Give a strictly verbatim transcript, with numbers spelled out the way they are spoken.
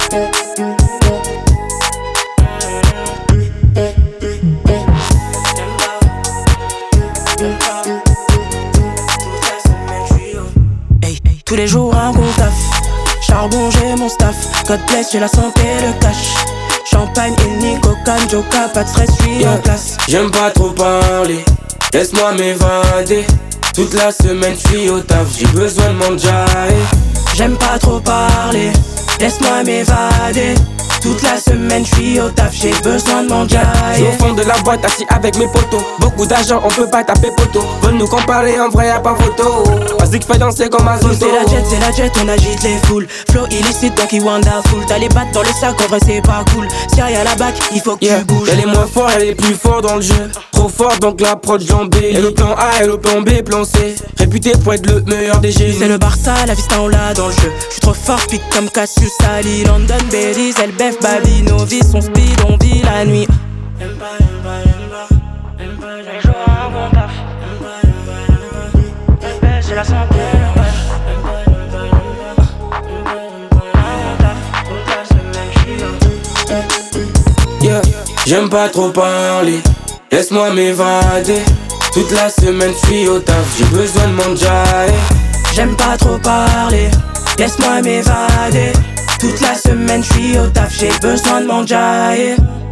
Hey, tous les jours un gros taf. Charbon j'ai mon staff. God bless, j'ai la santé, le cash. Champagne, Henny, Coca, Joka, pas de stress, j'suis yeah. en place. J'aime pas trop parler, laisse-moi m'évader. Toute la semaine j'suis au taf, j'ai besoin de m'enjailler. J'aime pas trop parler, laisse-moi m'évader. Toute la semaine j'suis au taf, j'ai besoin de m'enjailler. J'suis au fond de la boîte assis avec mes potos. Beaucoup d'argent, on peut pas taper poteau. Veulent nous comparer, en vrai y'a pas photo. Vas-y que fais danser comme Azoto. C'est la jet, c'est la jet, on agite les foules. Flow illicite donc il wonderful. T'as les battes dans le sac, en vrai c'est pas cool. Si y'a la bac, il faut que yeah. tu bouges. Elle est moins forte, elle est plus forte dans le jeu. Trop fort donc l'approche jambée. Et le plan A et le plan B, plan C. Réputé pour être le meilleur des génies. C'est le Barça, la vista on l'a dans le jeu. J'suis trop fort, pique comme Cassius, Ali, London, Belize, Elbef, Babino. Vie son speed, on vit la nuit. J'aime pas, j'aime pas, j'aime pas, j'aime pas, j'aime pas, un bon taf. J'aime pas, j'aime pas, j'aime pas, j'aime pas, j'ai la santé, le cash. J'aime pas, j'aime pas, j'aime pas, j'aime pas, j'aime pas, un bon taf. Toute la semaine j'suis là. Yeah, j'aime pas trop parler, laisse-moi m'évader. Toute la semaine j'suis au taf, j'ai besoin de m'enjailler. J'aime pas trop parler, laisse-moi m'évader. Toute la semaine j'suis au taf, j'ai besoin de m'enjailler.